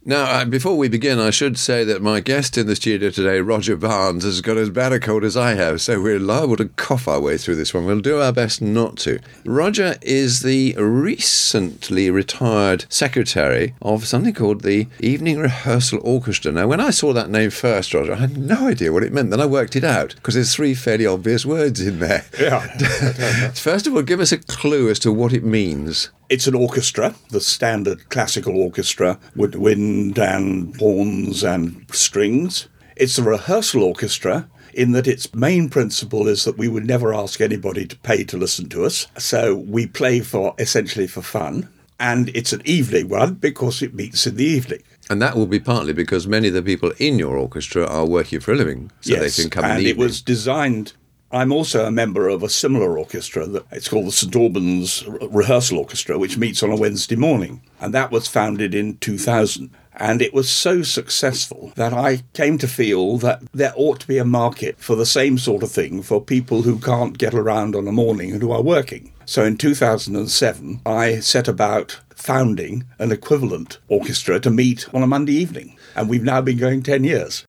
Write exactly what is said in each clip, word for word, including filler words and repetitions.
Now, uh, before we begin, I should say that my guest in the studio today, Roger Barnes, has got as bad a cold as I have, so we're liable to cough our way through this one. We'll do our best not to. Roger is the recently retired secretary of something called the Evening Rehearsal Orchestra. Now, when I saw that name first, Roger, I had no idea what it meant. Then I worked it out, because there's three fairly obvious words in there. Yeah. First of all, give us a clue as to what it means. It's an orchestra, the standard classical orchestra with wind and horns and strings. It's a rehearsal orchestra in that its main principle is that we would never ask anybody to pay to listen to us. So we play for essentially for fun. And it's an evening one because it meets in the evening. And that will be partly because many of the people in your orchestra are working for a living. So yes, they can come in and the it evening. was designed... I'm also a member of a similar orchestra. That it's called the St Albans Rehearsal Orchestra, which meets on a Wednesday morning. And that was founded in two thousand. And it was so successful that I came to feel that there ought to be a market for the same sort of thing for people who can't get around on a morning and who are working. So in two thousand seven, I set about founding an equivalent orchestra to meet on a Monday evening. And we've now been going ten years.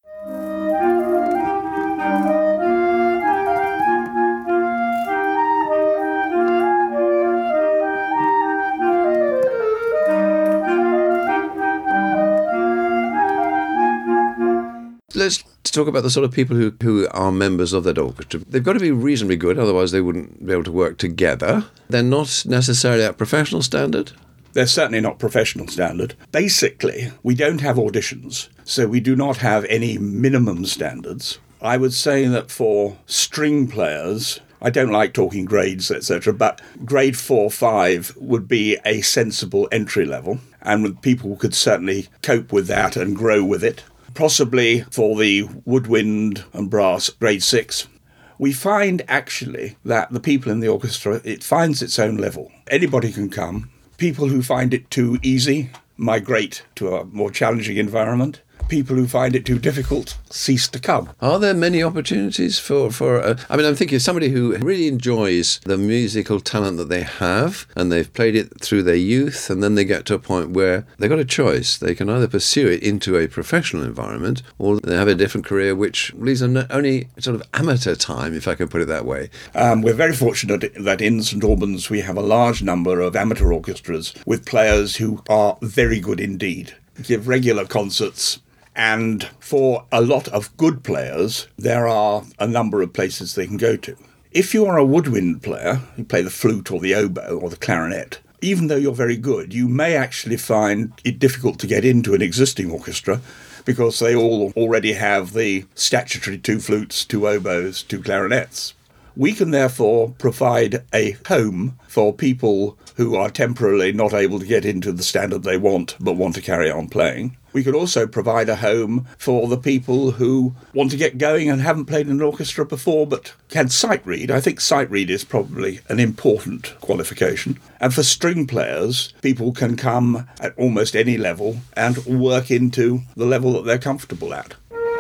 Let's talk about the sort of people who, who are members of that orchestra. They've got to be reasonably good, otherwise they wouldn't be able to work together. They're not necessarily at professional standard. They're certainly not professional standard. Basically, we don't have auditions, so we do not have any minimum standards. I would say that for string players, I don't like talking grades, et cetera, but grade four, five would be a sensible entry level, and people could certainly cope with that and grow with it. Possibly for the woodwind and brass, grade six. We find actually that the people in the orchestra, it finds its own level. Anybody can come. People who find it too easy migrate to a more challenging environment. People who find it too difficult cease to come. Are there many opportunities for, for uh, I mean, I'm thinking of somebody who really enjoys the musical talent that they have, and they've played it through their youth, and then they get to a point where they've got a choice. They can either pursue it into a professional environment, or they have a different career, which leaves them only sort of amateur time, if I can put it that way. Um, we're very fortunate that in St Albans we have a large number of amateur orchestras with players who are very good indeed, give regular concerts. And for a lot of good players, there are a number of places they can go to. If you are a woodwind player, you play the flute or the oboe or the clarinet, even though you're very good, you may actually find it difficult to get into an existing orchestra because they all already have the statutory two flutes, two oboes, two clarinets. We can therefore provide a home for people who are temporarily not able to get into the standard they want but want to carry on playing. We could also provide a home for the people who want to get going and haven't played in an orchestra before but can sight read. I think sight read is probably an important qualification. And for string players, people can come at almost any level and work into the level that they're comfortable at.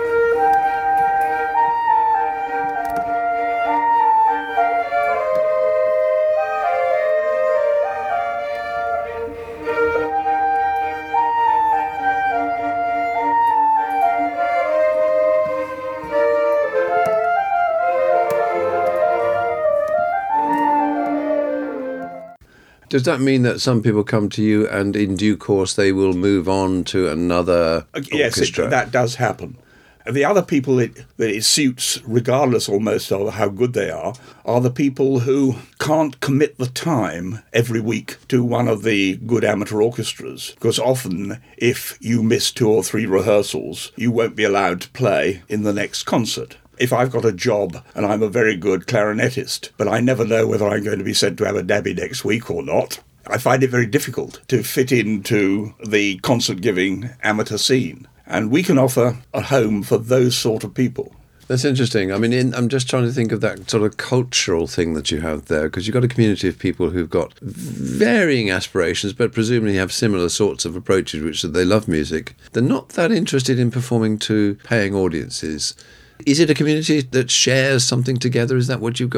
Does that mean that some people come to you and in due course they will move on to another yes, orchestra? Yes, that does happen. The other people it, that it suits, regardless almost of how good they are, are the people who can't commit the time every week to one of the good amateur orchestras. Because often, if you miss two or three rehearsals, you won't be allowed to play in the next concert. If I've got a job and I'm a very good clarinetist, but I never know whether I'm going to be sent to Abu Dhabi next week or not, I find it very difficult to fit into the concert-giving amateur scene. And we can offer a home for those sort of people. That's interesting. I mean, in, I'm just trying to think of that sort of cultural thing that you have there, because you've got a community of people who've got varying aspirations, but presumably have similar sorts of approaches, which they love music. They're not that interested in performing to paying audiences. Is it a community that shares something together? Is that what you've got?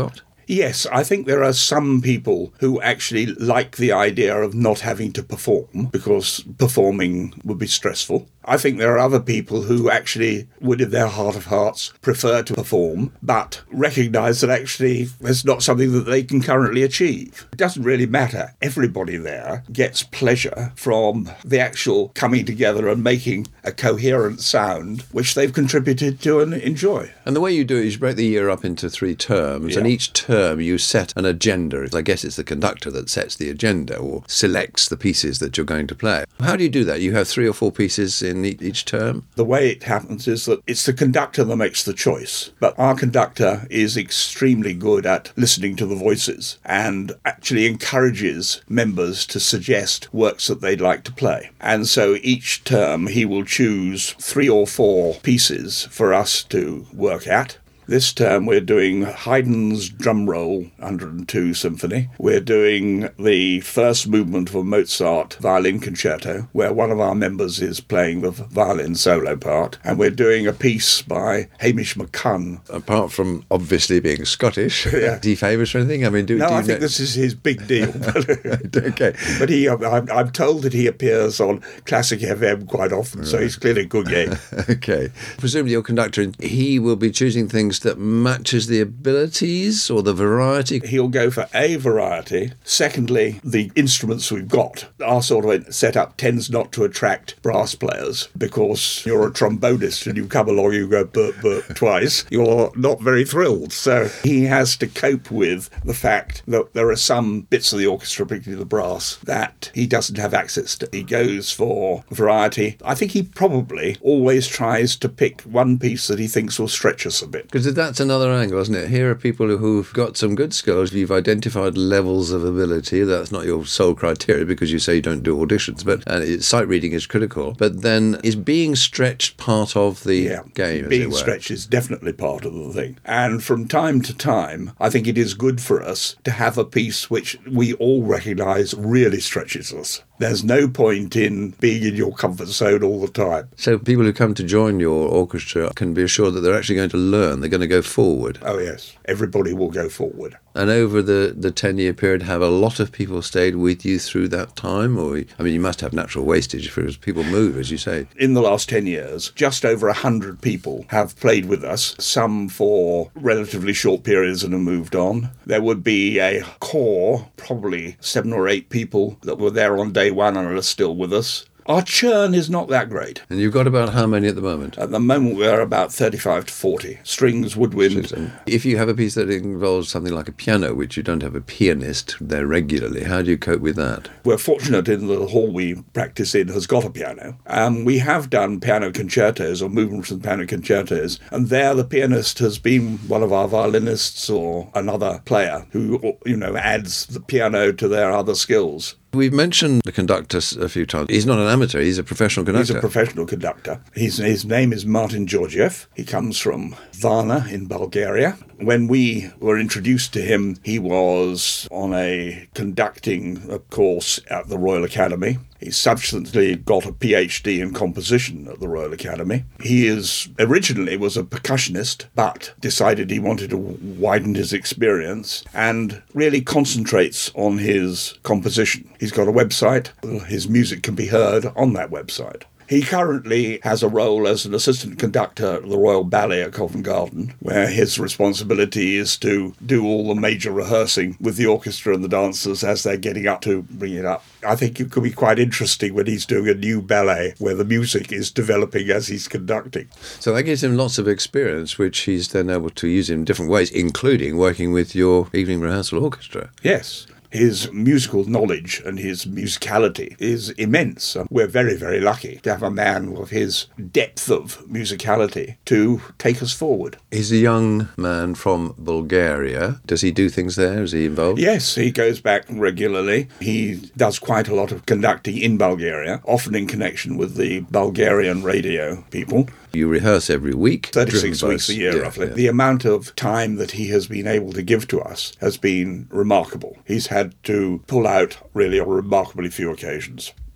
Yes, I think there are some people who actually like the idea of not having to perform because performing would be stressful. I think there are other people who actually would, in their heart of hearts, prefer to perform, but recognise that actually it's not something that they can currently achieve. It doesn't really matter. Everybody there gets pleasure from the actual coming together and making a coherent sound, which they've contributed to and enjoy. And the way you do it is you break the year up into three terms, Yeah. and each term you set an agenda. I guess it's the conductor that sets the agenda or selects the pieces that you're going to play. How do you do that? You have three or four pieces in e- each term? The way it happens is that it's the conductor that makes the choice. But our conductor is extremely good at listening to the voices and actually encourages members to suggest works that they'd like to play. And so each term he will choose three or four pieces for us to work at. This term we're doing Haydn's Drum Roll one hundred two Symphony. We're doing the first movement of a Mozart violin concerto, where one of our members is playing the violin solo part. And we're doing a piece by Hamish McCunn. Apart from obviously being Scottish, Yeah. is he famous for anything? I mean, do, No, do you I think know- this is his big deal. Okay. But he, I'm, I'm told that he appears on Classic F M quite often, so he's clearly a good game. Okay. Presumably your conductor, he will be choosing things that matches the abilities or the variety. He'll go for a variety. Secondly, the instruments we've got. Our sort of setup tends not to attract brass players because you're a trombonist and you come along, you go burp, burp twice. You're not very thrilled. So he has to cope with the fact that there are some bits of the orchestra, particularly the brass, that he doesn't have access to. He goes for variety. I think he probably always tries to pick one piece that he thinks will stretch us a bit. Because that's another angle, isn't it? Here are people who've got some good skills. You've identified levels of ability. That's not your sole criteria because you say you don't do auditions, but and it, sight reading is critical. But then is being stretched part of the Yeah, game, as being it were? stretched is definitely part of the thing. And from time to time, I think it is good for us to have a piece which we all recognise really stretches us. There's no point in being in your comfort zone all the time. So people who come to join your orchestra can be assured that they're actually going to learn, they're going to go forward. Oh, yes. Everybody will go forward. And over the, the ten-year period, have a lot of people stayed with you through that time? Or, I mean, you must have natural wastage because people move, as you say. In the last ten years, just over one hundred people have played with us, some for relatively short periods and have moved on. There would be a core, probably seven or eight people that were there on day one and are still with us. Our churn is not that great. And you've got about how many at the moment? At the moment, we're about thirty-five to forty. Strings, woodwind. And if you have a piece that involves something like a piano, which you don't have a pianist there regularly, how do you cope with that? We're fortunate in the hall we practice in has got a piano. Um, we have done piano concertos or movements from piano concertos, and there the pianist has been one of our violinists or another player who, you know, adds the piano to their other skills. We've mentioned the conductor a few times. He's not an amateur, he's a professional conductor. He's a professional conductor. His, his name is Martin Georgiev. He comes from Varna in Bulgaria. When we were introduced to him, he was on a conducting course at the Royal Academy. He subsequently got a PhD in composition at the Royal Academy. He is originally was a percussionist, but decided he wanted to widen his experience and really concentrates on his composition. He's got a website. His music can be heard on that website. He currently has a role as an assistant conductor at the Royal Ballet at Covent Garden, where his responsibility is to do all the major rehearsing with the orchestra and the dancers as they're getting up to bring it up. I think it could be quite interesting when he's doing a new ballet where the music is developing as he's conducting. So that gives him lots of experience, which he's then able to use in different ways, including working with your evening rehearsal orchestra. Yes. His musical knowledge and his musicality is immense. We're very, very lucky to have a man of his depth of musicality to take us forward. He's a young man from Bulgaria. Does he do things there? Is he involved? Yes, he goes back regularly. He does quite a lot of conducting in Bulgaria, often in connection with the Bulgarian radio people. You rehearse every week? thirty-six driven by- weeks a year, yeah, roughly. yeah. The amount of time that he has been able to give to us has been remarkable. He's had to pull out really on remarkably few occasions.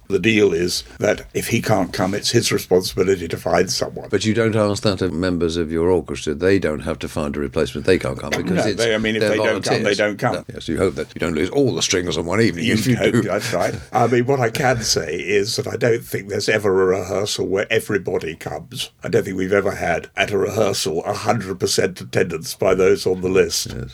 The deal is that if he can't come, it's his responsibility to find someone. But you don't ask that of members of your orchestra. They don't have to find a replacement. They can't come because no, it's they, I mean, if they volunteers. don't come, they don't come. No. Yes, you hope that you don't lose all the strings on one evening. You if you hope, do. That's right. I mean, what I can say is that I don't think there's ever a rehearsal where everybody comes. I don't think we've ever had, at a rehearsal, one hundred percent attendance by those on the list. Yes.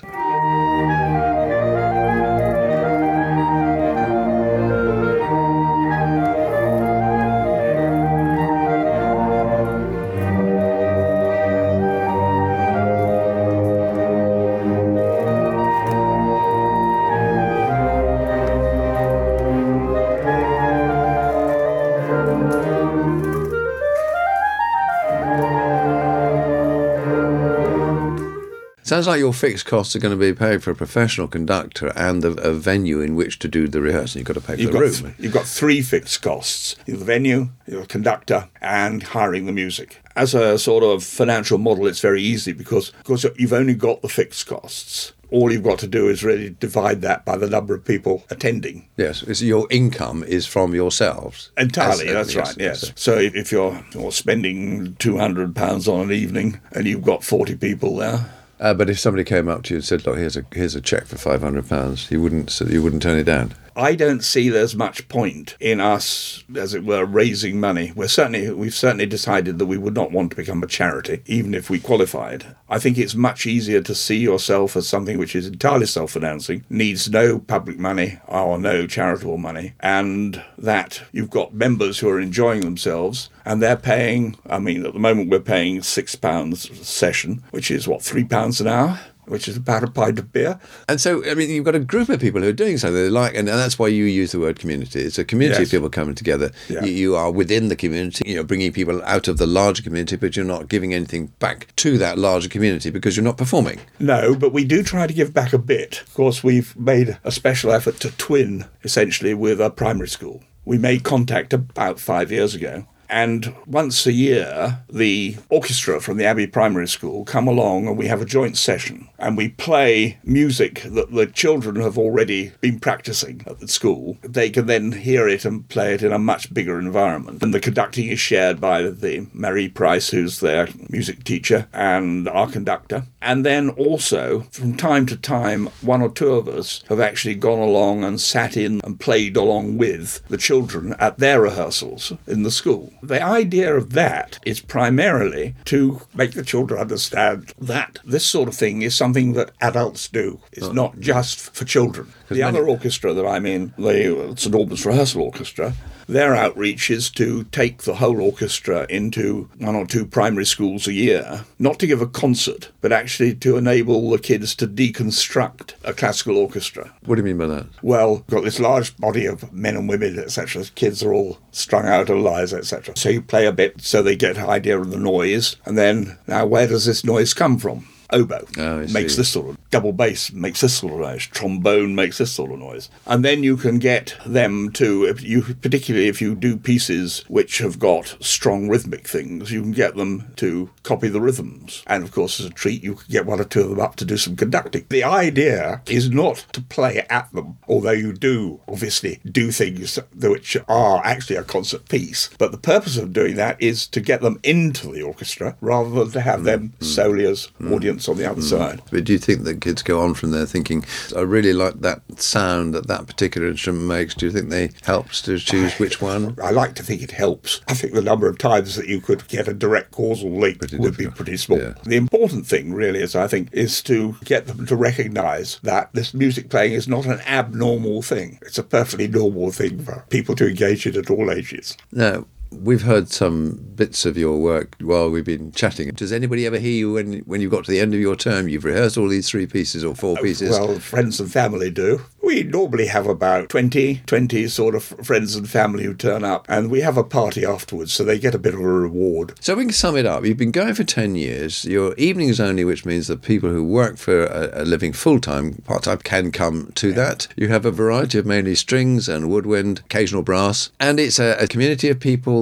Sounds like your fixed costs are going to be paid for a professional conductor and a, a venue in which to do the rehearsal. You've got to pay for You've the got, room. th- you've got three fixed costs. The venue, your conductor, and hiring the music. As a sort of financial model, it's very easy because, of course, you've only got the fixed costs. All you've got to do is really divide that by the number of people attending. Yes, it's your income is from yourselves. Entirely, As- that's yes, right, yes. yes. So if, if you're, you're spending two hundred pounds on an evening and you've got forty people there, Uh, but if somebody came up to you and said, "Look, here's a here's a cheque for five hundred pounds," you wouldn't so you wouldn't turn it down. I don't see there's much point in us, as it were, raising money. We're certainly, we've certainly decided that we would not want to become a charity, even if we qualified. I think it's much easier to see yourself as something which is entirely self-financing, needs no public money or no charitable money, and that you've got members who are enjoying themselves, and they're paying, I mean, at the moment we're paying six pounds a session, which is, what, three pounds an hour? Which is about a pint of beer. And so, I mean, you've got a group of people who are doing something they like, and that's why you use the word community. It's a community Yes. of people coming together. Yeah. You, you are within the community, you know, bringing people out of the larger community, but you're not giving anything back to that larger community because you're not performing. No, but we do try to give back a bit. Of course, we've made a special effort to twin, essentially, with a primary school. We made contact about five years ago. And once a year, the orchestra from the Abbey Primary School come along and we have a joint session. And we play music that the children have already been practicing at the school. They can then hear it and play it in a much bigger environment. And the conducting is shared by the Marie Price, who's their music teacher, and our conductor. And then also, from time to time, one or two of us have actually gone along and sat in and played along with the children at their rehearsals in the school. The idea of that is primarily to make the children understand that this sort of thing is something that adults do. It's not just for children. The many- other orchestra that I'm in, the St Albans Rehearsal Orchestra, their outreach is to take the whole orchestra into one or two primary schools a year, not to give a concert, but actually to enable the kids to deconstruct a classical orchestra. What do you mean by that? Well, got this large body of men and women, et cetera. Kids are all strung out of lies, et cetera. So you play a bit so they get an idea of the noise, and then, now where does this noise come from? Oboe Oh, I makes see. this sort of, double bass makes this sort of noise, trombone makes this sort of noise. And then you can get them to, if you, particularly if you do pieces which have got strong rhythmic things, you can get them to copy the rhythms. And of course, as a treat, you can get one or two of them up to do some conducting. The idea is not to play at them, although you do obviously do things which are actually a concert piece. But the purpose of doing that is to get them into the orchestra rather than to have them solely as audience on the other side. But do you think that kids go on from there thinking, I really like that sound that that particular instrument makes? Do you think they helps to choose which one? I like to think it helps. I think the number of times that you could get a direct causal link Pretty would be difficult. pretty small. Yeah. The important thing really is, I think, is to get them to recognise that this music playing is not an abnormal thing. It's a perfectly normal thing for people to engage in at all ages. Now, we've heard some bits of your work while we've been chatting. Does anybody ever hear you when when you've got to the end of your term, you've rehearsed all these three pieces or four pieces? Well, friends and family do. We normally have about twenty, twenty sort of friends and family who turn up, and we have a party afterwards, so they get a bit of a reward. So we can sum it up. You've been going for ten years. Your evenings only, which means that people who work for a, a living full-time, part-time, can come to that. You have a variety of mainly strings and woodwind, occasional brass, and it's a, a community of people that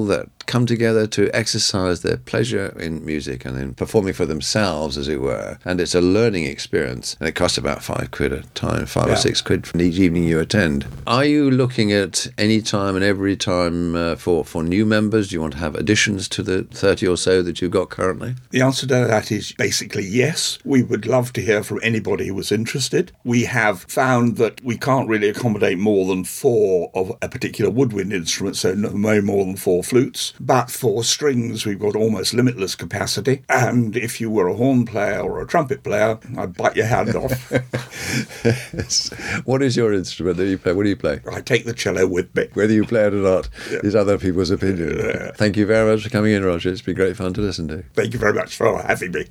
come together to exercise their pleasure in music and in performing for themselves, as it were. And it's a learning experience. And it costs about five quid a time, five yeah. or six quid for each evening you attend. Are you looking at any time and every time uh, for, for new members? Do you want to have additions to the thirty or so that you've got currently? The answer to that is basically yes. We would love to hear from anybody who was interested. We have found that we can't really accommodate more than four of a particular woodwind instrument, so no more than four flutes. But for strings, we've got almost limitless capacity. And if you were a horn player or a trumpet player, I'd bite your hand off. What is your instrument that you play? What do you play? I take the cello with me. Whether you play it or not yeah. is other people's opinion. Yeah. Thank you very much for coming in, Roger. It's been great fun to listen to. Thank you very much for having me.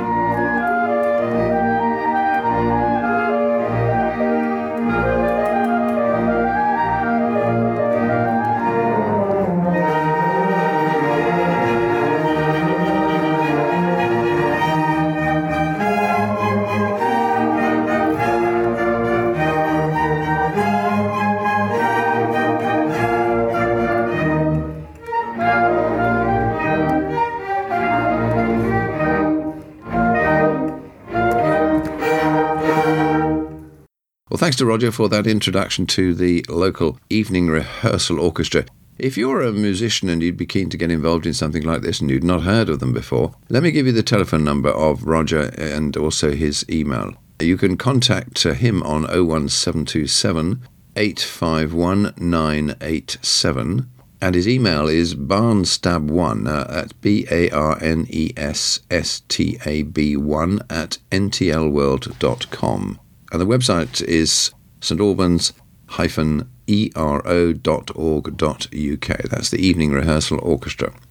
Well, thanks to Roger for that introduction to the local evening rehearsal orchestra. If you're a musician and you'd be keen to get involved in something like this and you'd not heard of them before, let me give you the telephone number of Roger and also his email. You can contact him on oh one seven two seven, eight five one, nine eight seven. And his email is barnstab one uh, at B A R N E S S T A B one at N T L world dot com. And the website is st albans dash e r o dot org dot u k. That's the Evening Rehearsal Orchestra.